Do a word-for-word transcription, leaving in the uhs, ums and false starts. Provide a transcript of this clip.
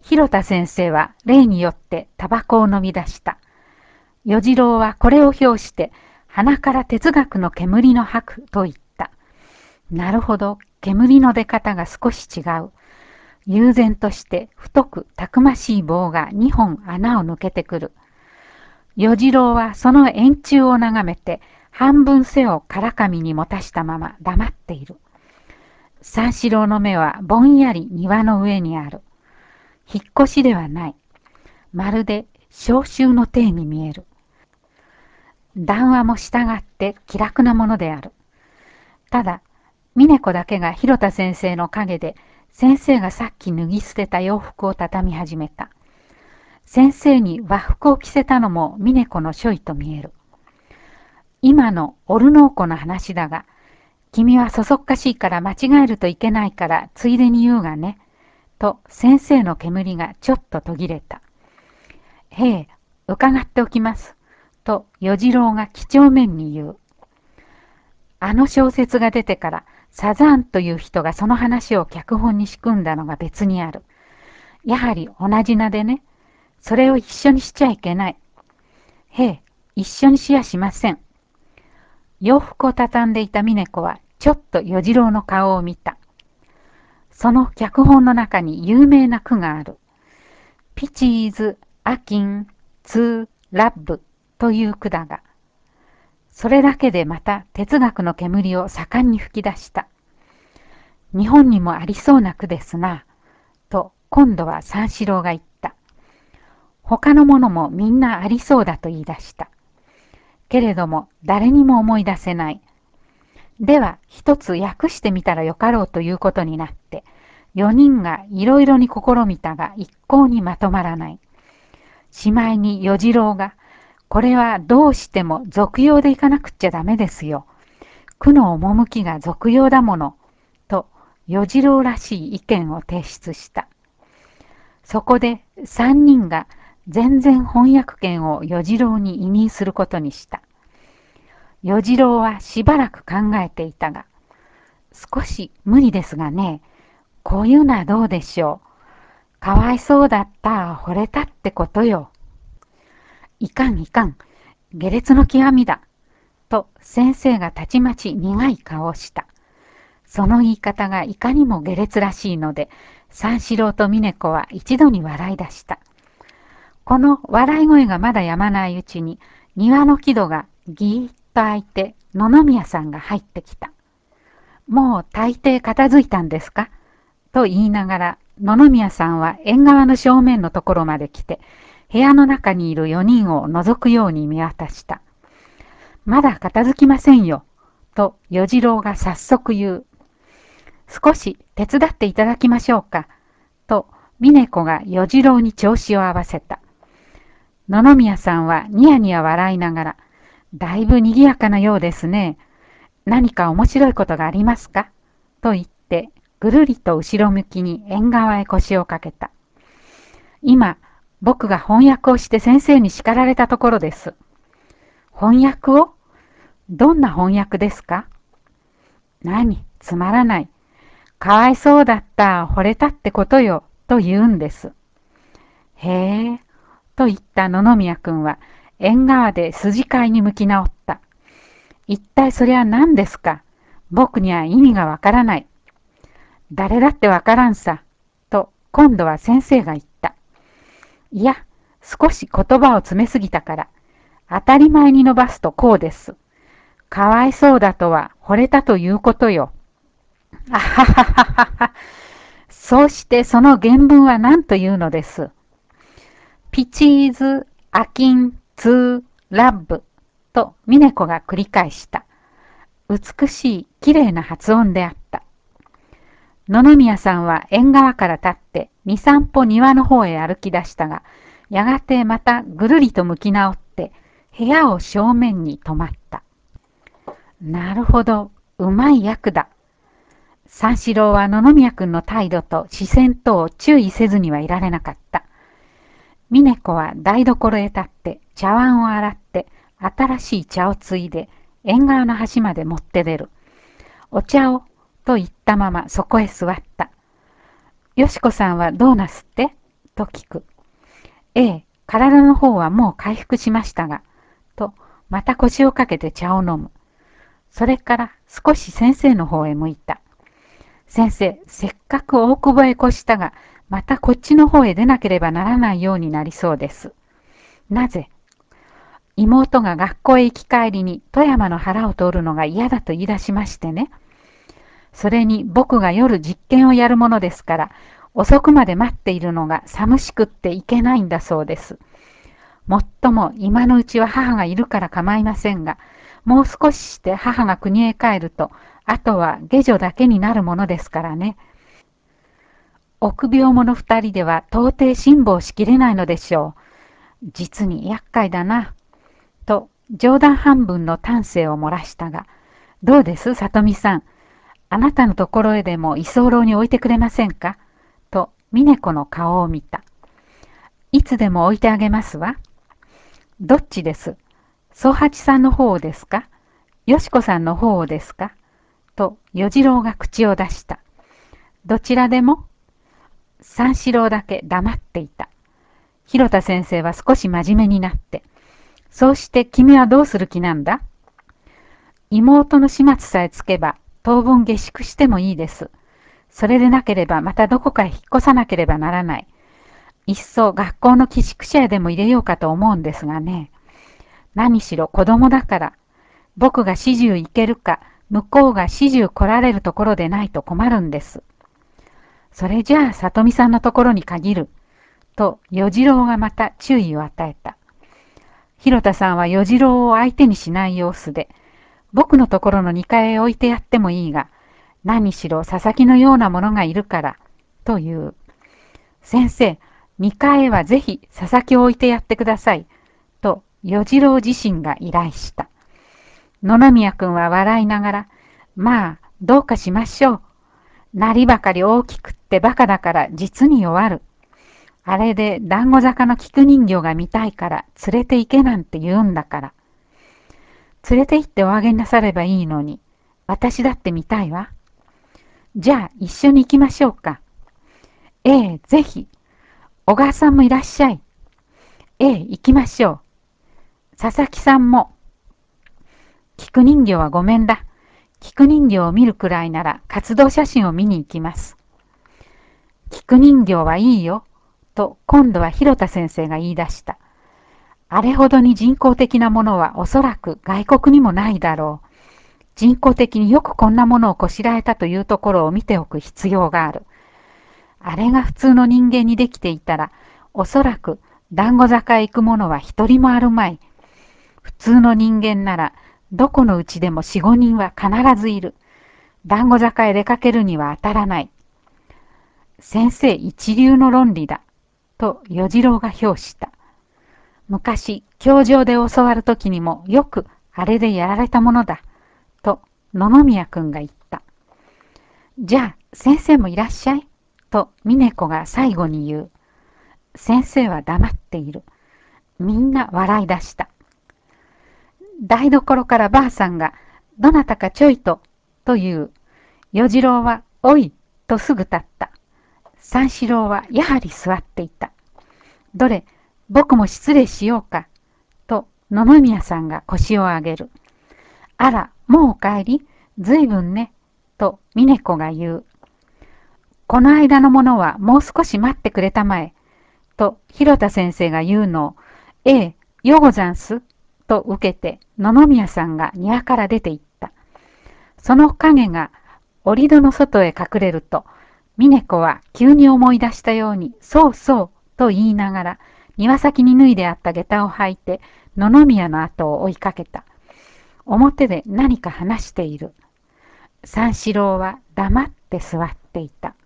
広田先生は例によってタバコを飲み出した。与次郎はこれを表して鼻から哲学の煙の吐くと言った。なるほど、煙の出方が少し違う。悠然として太くたくましい棒が二本穴を抜けてくる。与次郎はその円柱を眺めて半分背をからかみに持たしたまま黙っている。三四郎の目はぼんやり庭の上にある。引っ越しではない。まるで召集の体に見える。談話も従って気楽なものである。ただ、峰子だけが広田先生の陰で、先生がさっき脱ぎ捨てた洋服を畳み始めた。先生に和服を着せたのも峰子の所意と見える。今のオルノーコの話だが、君はそそっかしいから間違えるといけないからついでに言うがね、と先生の煙がちょっと途切れた。へえ、伺っておきます。と与次郎が几帳面に言う。あの小説が出てからサザーンという人がその話を脚本に仕組んだのが別にある。やはり同じ名でね。それを一緒にしちゃいけない。へえ、一緒にしやしません。洋服を畳んでいた峰子はちょっと与次郎の顔を見た。その脚本の中に有名な句がある。ピチーズ・アキン・ツー・ラッブという句だが、それだけでまた哲学の煙を盛んに吹き出した。日本にもありそうな句ですな、と今度は三四郎が言った。他のものもみんなありそうだと言い出した。けれども誰にも思い出せない。では一つ訳してみたらよかろうということになって、四人がいろいろに試みたが一向にまとまらない。しまいに与次郎が、これはどうしても俗用でいかなくっちゃダメですよ。句の趣が俗用だもの、と与次郎らしい意見を提出した。そこで三人が全然翻訳権を与次郎に委任することにした。与次郎はしばらく考えていたが、少し無理ですがね、こういうのはどうでしょう。かわいそうだった、惚れたってことよ。いかんいかん、下劣の極みだ。と先生がたちまち苦い顔をした。その言い方がいかにも下劣らしいので、三四郎と峰子は一度に笑い出した。この笑い声がまだやまないうちに、庭の木戸がぎーっと開いて、野々宮さんが入ってきた。もう大抵片付いたんですかと言いながら、野々宮さんは縁側の正面のところまで来て、部屋の中にいる四人を覗くように見渡した。まだ片付きませんよ、と与次郎が早速言う。少し手伝っていただきましょうか、と峰子が与次郎に調子を合わせた。野々宮さんはニヤニヤ笑いながら、だいぶ賑やかなようですね。何か面白いことがありますかと言って、ぐるりと後ろ向きに縁側へ腰をかけた。今、僕が翻訳をして先生に叱られたところです。翻訳を？どんな翻訳ですか？何、つまらない。かわいそうだった、惚れたってことよ、と言うんです。へえ、と言った野々宮君は、縁側で筋飼いに向き直った。一体それは何ですか？僕には意味がわからない。誰だってわからんさ。と、今度は先生が言った。いや、少し言葉を詰めすぎたから、当たり前に伸ばすとこうです。かわいそうだとは惚れたということよ。あははははは。そうしてその原文は何というのです。ピチーズ、アキン、ツー、ラッブと峰子が繰り返した。美しい、綺麗な発音であった。野々宮さんは縁側から立って二三歩庭の方へ歩き出したが、やがてまたぐるりと向き直って部屋を正面に止まった。なるほど、うまい役だ。三四郎は野々宮君の態度と視線とを注意せずにはいられなかった。峰子は台所へ立って茶碗を洗って新しい茶をついで縁側の端まで持って出る。お茶をと言ったままそこへ座った。よしこさんはどうなすってと聞く。ええ、体の方はもう回復しましたが、と、また腰をかけて茶を飲む。それから少し先生の方へ向いた。先生、せっかく大久保へ越したが、またこっちの方へ出なければならないようになりそうです。なぜ？妹が学校へ行き帰りに富山の腹を通るのが嫌だと言い出しましてね。それに僕が夜実験をやるものですから、遅くまで待っているのが寂しくっていけないんだそうです。もっとも今のうちは母がいるから構いませんが、もう少しして母が国へ帰ると、あとは下女だけになるものですからね。臆病者二人では到底辛抱しきれないのでしょう。実に厄介だな。と冗談半分の丹精を漏らしたが、どうです、さとみさん。あなたのところへでも居候に置いてくれませんかと、峰子の顔を見た。いつでも置いてあげますわ。どっちです？宗八さんの方ですか？よしこさんの方ですか？と、与次郎が口を出した。どちらでも？三四郎だけ黙っていた。広田先生は少し真面目になって、そうして君はどうする気なんだ？妹の始末さえつけば、当分下宿してもいいです。それでなければまたどこかへ引っ越さなければならない。いっそ学校の寄宿舎へでも入れようかと思うんですがね。何しろ子供だから、僕が始終行けるか、向こうが始終来られるところでないと困るんです。それじゃあ、里美さんのところに限る。と、与次郎がまた注意を与えた。広田さんは与次郎を相手にしない様子で、僕のところのにかいへ置いてやってもいいが、何しろ佐々木のようなものがいるから、という。先生、にかいへはぜひ佐々木を置いてやってください。と、与次郎自身が依頼した。野々宮君は笑いながら、まあ、どうかしましょう。なりばかり大きくってバカだから実に弱る。あれで団子坂の菊人形が見たいから連れて行けなんて言うんだから。連れて行っておあげなさればいいのに、私だって見たいわ。じゃあ一緒に行きましょうか。ええ、ぜひ。小川さんもいらっしゃい。ええ、行きましょう。佐々木さんも。菊人形はごめんだ。菊人形を見るくらいなら活動写真を見に行きます。菊人形はいいよ。と今度は広田先生が言い出した。あれほどに人工的なものはおそらく外国にもないだろう。人工的によくこんなものをこしらえたというところを見ておく必要がある。あれが普通の人間にできていたら、おそらく団子坂へ行く者は一人もあるまい。普通の人間なら、どこのうちでも四五人は必ずいる。団子坂へ出かけるには当たらない。先生一流の論理だ。と与次郎が評した。昔、教場で教わるときにもよくあれでやられたものだ。と野々宮君が言った。じゃあ先生もいらっしゃい。と峰子が最後に言う。先生は黙っている。みんな笑い出した。台所からばあさんが、どなたかちょいと、という。与次郎は、おい、とすぐ立った。三四郎はやはり座っていた。どれ、僕も失礼しようか。と野々宮さんが腰を上げる。あら、もうお帰り？ずいぶんね。と峰子が言う。この間のものはもう少し待ってくれたまえ。と広田先生が言うのを、ええ、ようござんす。と受けて野々宮さんが庭から出て行った。その影が折戸の外へ隠れると、峰子は急に思い出したように、そうそうと言いながら、庭先に脱いであった下駄を履いて、野々宮の後を追いかけた。表で何か話している。三四郎は黙って座っていた。